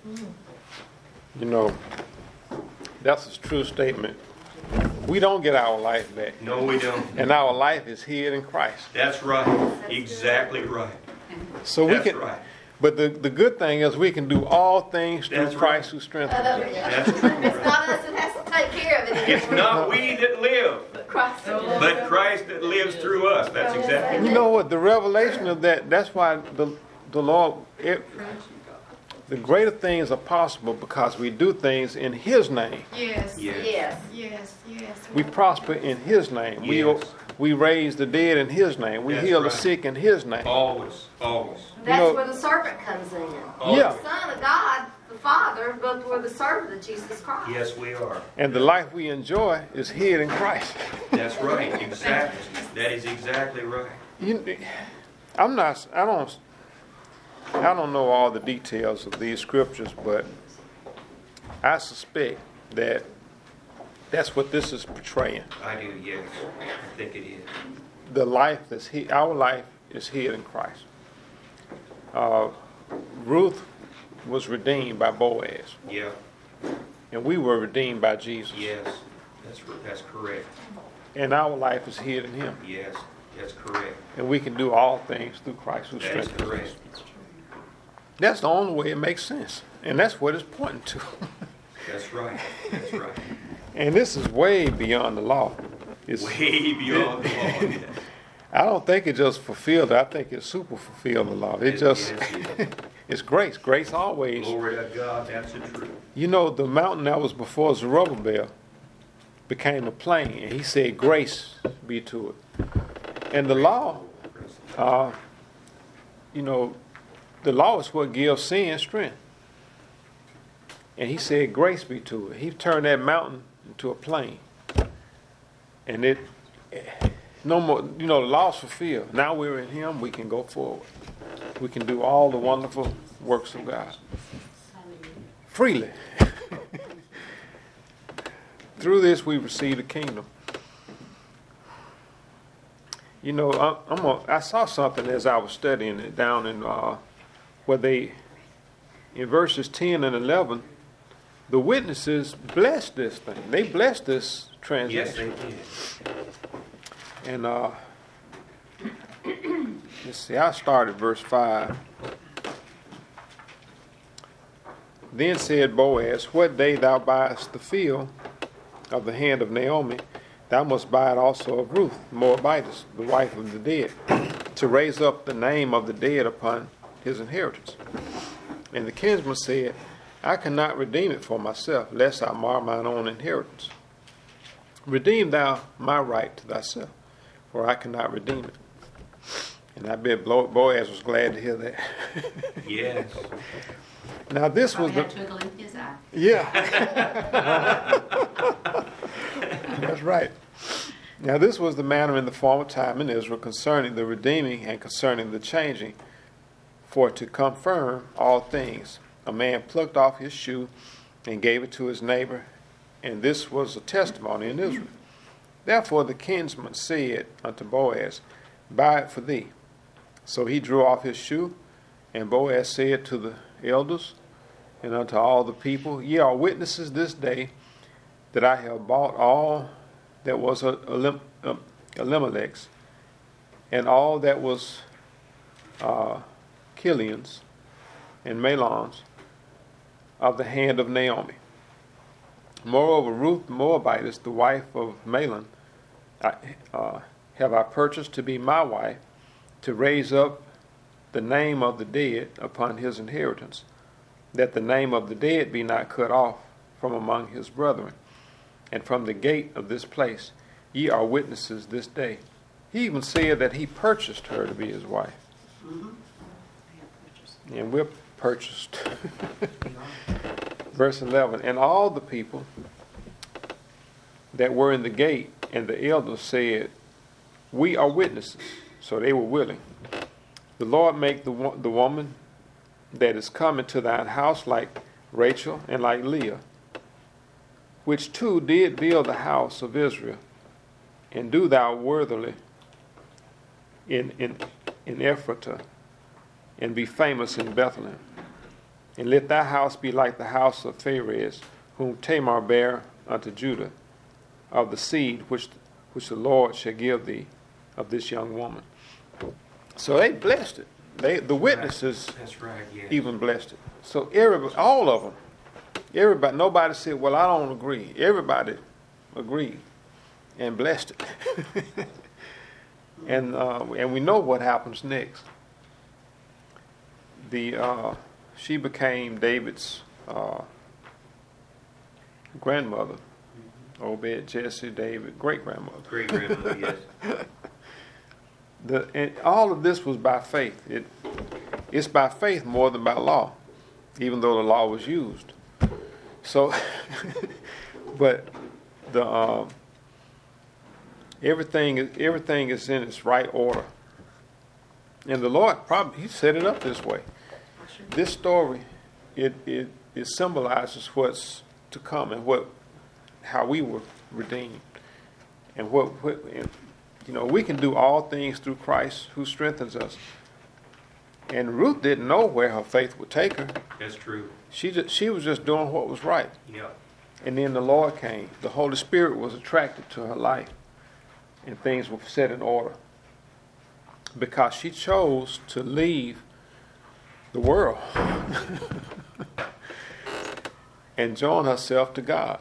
You know, that's a true statement. We don't get our life back. No, we don't. And our life is hid in Christ. That's right. Exactly right. So That's we can, right. but the good thing is we can do all things through That's Christ right. who strengthens us. That's true. It's not us that has to take care of it. It's not we that live, Christ. but Christ that lives through us. That's exactly You right. know what? The revelation of that's why the Lord, the greater things are possible because we do things in His name. Yes. Yes. Yes. We prosper in His name. Yes. We raise the dead in His name. We That's heal the right. sick in His name. Always, always. That's know- where the servant comes in. Always. Yeah. The Son of God, the Father, but we're the servant of Jesus Christ. Yes, we are. And the life we enjoy is hid in Christ. That's right. Exactly. That is exactly right. I don't know all the details of these scriptures, but I suspect that that's what this is portraying. I do, yes. I think it is. The life our life is hid in Christ. Ruth was redeemed by Boaz, Yeah. and we were redeemed by Jesus. Yes. That's correct. And our life is hid in Him, Yes. That's correct. and we can do all things through Christ who That is strengthens us. correct. That's the only way it makes sense, and that's what it's pointing to. That's right. That's right. And this is way beyond the law. It's, Way beyond the law. I don't think it just fulfilled it. I think it super fulfilled the law. It just, it's grace. Grace always. Glory to God. That's the truth. You know, the mountain that was before Zerubbabel became a plain, and he said, grace be to it. And the law, the law is what gives sin strength. And he said, grace be to it. He turned that mountain into a plain. And it, no more, the law's fulfilled. Now we're in Him, we can go forward. We can do all the wonderful works of God. Freely. Through this we receive the kingdom. I saw something as I was studying it down in where in verses 10 and 11, the witnesses blessed this thing. They blessed this transaction. Yes, they did. And let's see, I started verse 5. Then said Boaz, what day thou buyest the field of the hand of Naomi, thou must buy it also of Ruth, the Moabitess, the wife of the dead, to raise up the name of the dead upon his inheritance. And the kinsman said, I cannot redeem it for myself, lest I mar mine own inheritance. Redeem thou my right to thyself, for I cannot redeem it. And I bet Boaz was glad to hear that. Yes. Now this was Probably had a twinkle in his eye. Yeah. That's right. Now this was the manner in the former time in Israel concerning the redeeming and concerning the changing. For to confirm all things, a man plucked off his shoe and gave it to his neighbor, and this was a testimony in Israel. Therefore the kinsman said unto Boaz, buy it for thee. So he drew off his shoe, and Boaz said to the elders and unto all the people, ye are witnesses this day that I have bought all that was Elimelech's, and all that was Kilion's and Mahlon's of the hand of Naomi. Moreover, Ruth the Moabitess, the wife of Mahlon, have I purchased to be my wife, to raise up the name of the dead upon his inheritance, that the name of the dead be not cut off from among his brethren. And from the gate of this place ye are witnesses this day. He even said that he purchased her to be his wife. And we're purchased. Verse 11, and all the people that were in the gate and the elders said, we are witnesses. So they were willing. The Lord make the woman that is coming to thine house like Rachel and like Leah, which two did build the house of Israel, and do thou worthily in Ephratah, and be famous in Bethlehem. And let thy house be like the house of Pharez, whom Tamar bare unto Judah, of the seed which the Lord shall give thee of this young woman. So they blessed it. The witnesses That's right, yes. even blessed it. So everybody, all of them, everybody, nobody said, well, I don't agree. Everybody agreed and blessed it. And we know what happens next. She became David's grandmother. Obed, Jesse, David, great-grandmother. Great-grandmother, yes. And all of this was by faith. It's by faith more than by law, even though the law was used. So, but everything is in its right order. And the Lord He set it up this way. This story, it symbolizes what's to come and how we were redeemed, and we can do all things through Christ who strengthens us. And Ruth didn't know where her faith would take her. That's true. She was just doing what was right. Yep. And then the Lord came. The Holy Spirit was attracted to her life, and things were set in order because she chose to leave the world and join herself to God.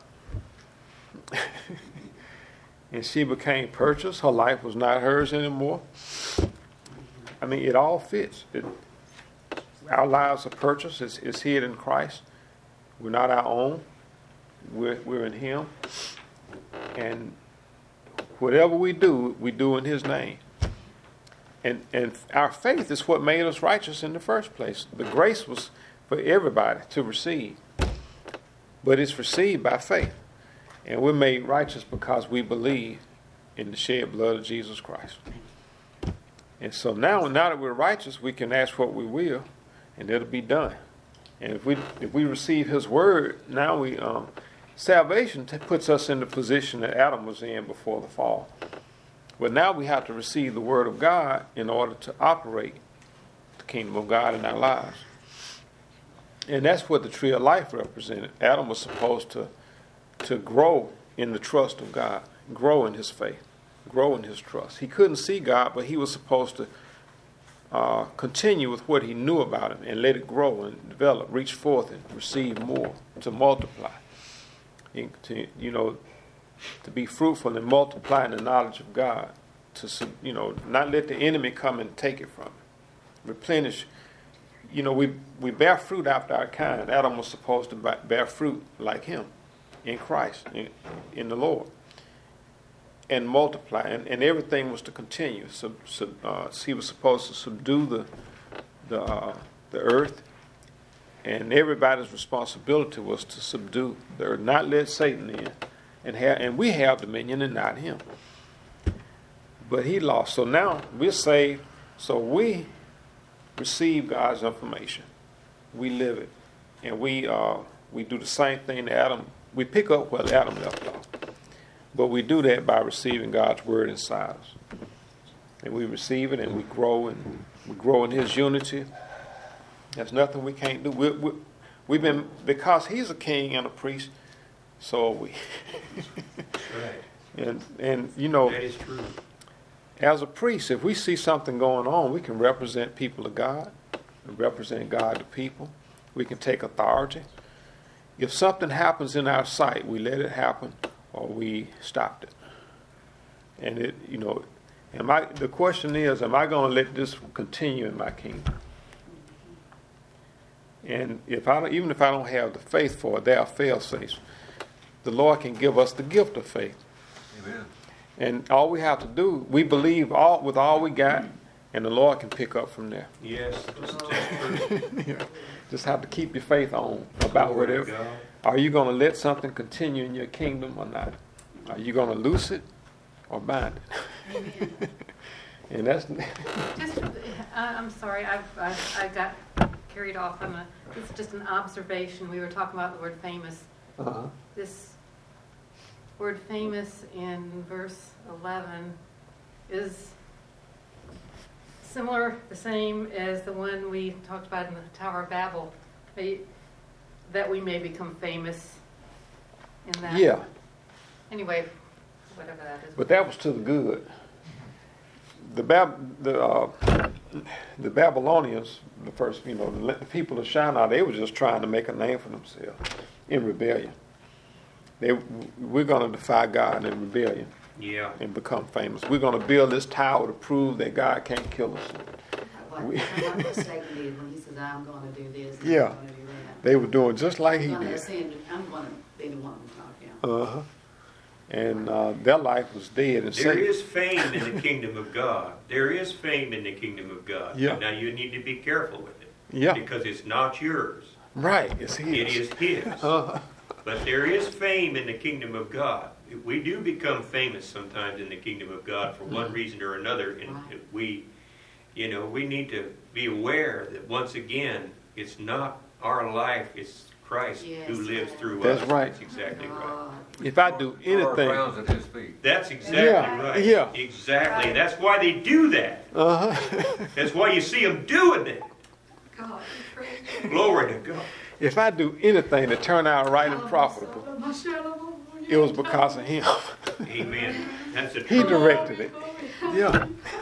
And she became purchased. Her life was not hers anymore. I mean, it all fits. Our lives are purchased. It's hid in Christ. We're not our own. We're in Him. And whatever we do in His name. And our faith is what made us righteous in the first place. The grace was for everybody to receive. But it's received by faith. And we're made righteous because we believe in the shed blood of Jesus Christ. And so now that we're righteous, we can ask what we will, and it'll be done. And if we receive His word, now salvation puts us in the position that Adam was in before the fall. But now we have to receive the word of God in order to operate the kingdom of God in our lives. And that's what the tree of life represented. Adam was supposed to grow in the trust of God, grow in his faith, grow in his trust. He couldn't see God, but he was supposed to continue with what he knew about Him and let it grow and develop, reach forth and receive more, to multiply, to be fruitful and multiply in the knowledge of God, to not let the enemy come and take it from him. Replenish. We bear fruit after our kind. Adam was supposed to bear fruit like him in Christ, in the Lord, and multiply, and everything was to continue. So he was supposed to subdue the earth, and everybody's responsibility was to subdue the earth, not let Satan in, and we have dominion and not him. But he lost. So now we're saved. So we receive God's information. We live it, and we do the same thing that Adam. We pick up where Adam left off, but we do that by receiving God's word inside us, and we receive it, and we grow in His unity. There's nothing we can't do. We've been, because He's a king and a priest, so are we. Right. And That is true. as a priest, if we see something going on, we can represent people of God, and represent God to people. We can take authority. If something happens in our sight, we let it happen, or we stopped it. And the question is, am I going to let this continue in my kingdom? And even if I don't have the faith for it, there are fail-safes. The Lord can give us the gift of faith. Amen. And all we have to do, we believe with all we got, and the Lord can pick up from there. Yes, that's true. Just have to keep your faith on about Glory to whatever. God. Are you going to let something continue in your kingdom or not? Are you going to loose it or bind it? And that's I'm sorry, I got carried off on it's just an observation. We were talking about the word famous. This word famous in verse 11 is similar, the same as the one we talked about in the Tower of Babel. that we may become famous in that. Yeah, Anyway, whatever that is. but that was to the good. The Babylonians, the first, the people of Shinar, they were just trying to make a name for themselves in rebellion. We're going to defy God in rebellion Yeah. and become famous. We're going to build this tower to prove that God can't kill us. Like Satan did when he says, I'm going to do this. And Yeah. I'm going to do that. They were doing just like he I'm going did. to be the one to talk down. Uh-huh. And their life was dead. And There Satan, is fame in the kingdom of God. There is fame in the kingdom of God. Yeah. Now you need to be careful with it. Yeah. Because it's not yours. right, it's his. It is His. Uh-huh. But there is fame in the kingdom of God. We do become famous sometimes in the kingdom of God for one reason or another, and we need to be aware that once again, it's not our life, it's Christ Yes. who lives through That's us. right. That's exactly right. God. If I do anything, Crowns at his feet. That's exactly Yeah, right. yeah. Exactly. That's why they do that. uh-huh. That's why you see them doing that. God, Glory to God. If I do anything to turn out right and profitable, it was because of him. Amen. That's the He truth. directed it. Yeah.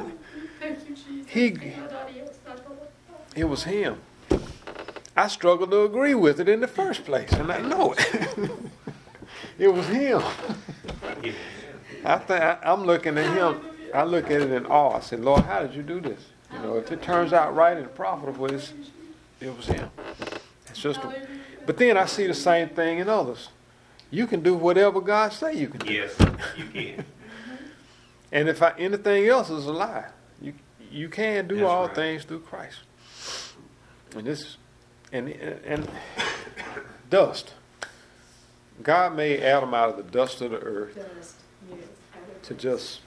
It was him. I struggled to agree with it in the first place, and I know it. It was him. I'm looking at him. I look at it in awe. I said, Lord, how did you do this? If it turns out right and profitable, it was him. It's just. But then I see the same thing in others. You can do whatever God say you can do. Yes, you can. And if anything else is a lie, you can do That's all right. things through Christ. And this, and dust. God made Adam out of the dust of the earth to just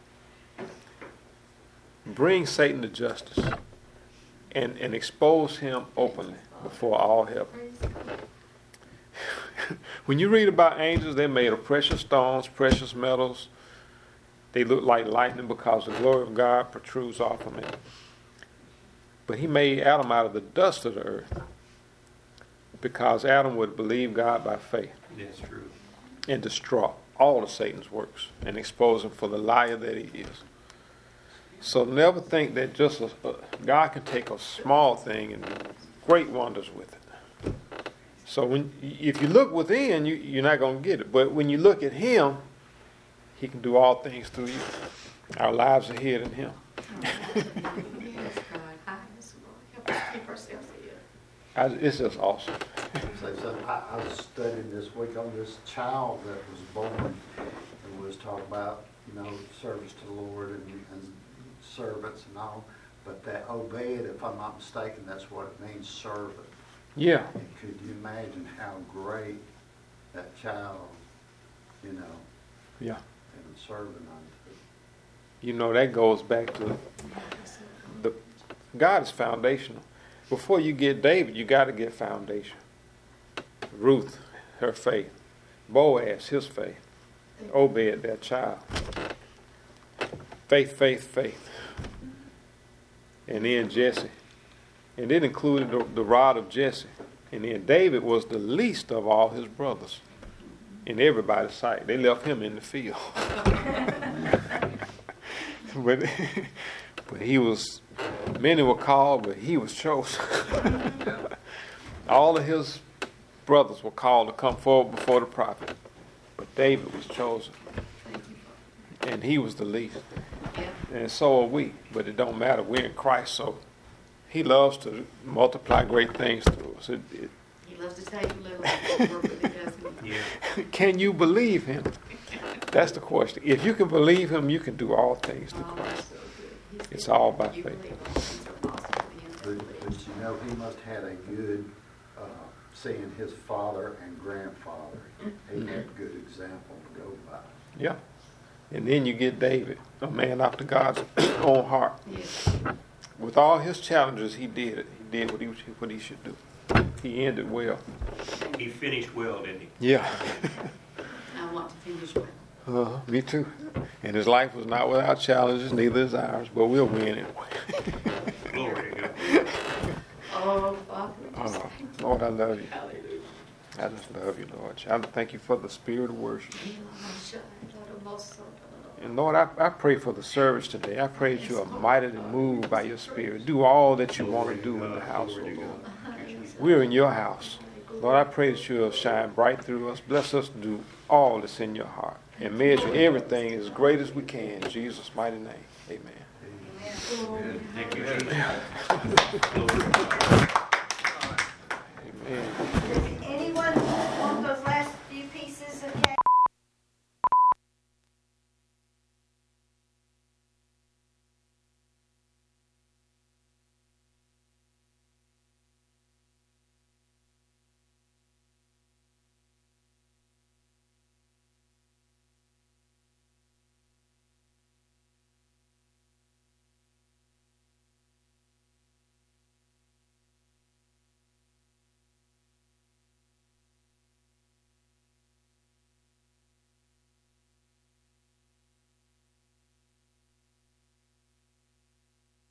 bring Satan to justice and expose him openly before all heaven. When you read about angels, they're made of precious stones, precious metals. They look like lightning because the glory of God protrudes off of them. But he made Adam out of the dust of the earth because Adam would believe God by faith That's true. and destroy all of Satan's works and expose him for the liar that he is. So never think that just God can take a small thing and do great wonders with it. So if you look within, you're not going to get it. But when you look at him, he can do all things through you. Our lives are hid in him. It's just awesome. So I was studying this week on this child that was born and was talking about, service to the Lord and servants and all. But that obeyed, if I'm not mistaken, that's what it means, servant. Yeah. And could you imagine how great that child, Yeah. and serving unto? That goes back to God is foundational. Before you get David, you got to get foundation. Ruth, her faith. Boaz, his faith. Obed, their child. Faith, faith, faith. And then Jesse. And it included the rod of Jesse. And then David was the least of all his brothers. In everybody's sight. They left him in the field. But he was, many were called, but he was chosen. All of his brothers were called to come forward before the prophet. But David was chosen. And he was the least. And so are we. But it don't matter. We're in Christ, so he loves to multiply great things through us. He loves to take little and work with it, doesn't he? Yeah. Can you believe him? That's the question. If you can believe him, you can do all things through Oh, Christ. that's so good. It's all by You faith. believe all things are possible to him that But believes. he must have had a good, seeing his father and grandfather. He had a good example to go by. Yeah. And then you get David, a man after God's own heart. Yes. With all his challenges, he did it. He did what he should do. He ended well. He finished well, didn't he? Yeah. I want to finish well. Me too. And his life was not without challenges, neither is ours, but we'll win anyway. Glory to God. Oh, Father, Oh, Lord, I love you. I just love you, Lord. I thank you for the spirit of worship. And Lord, I pray for the service today. I pray that you are mightily moved by your spirit. Do all that you want to do in the house, oh Lord. We're in your house. Lord, I pray that you'll shine bright through us. Bless us to do all that's in your heart. And measure everything as great as we can. In Jesus' mighty name. Amen. Thank you, Jesus.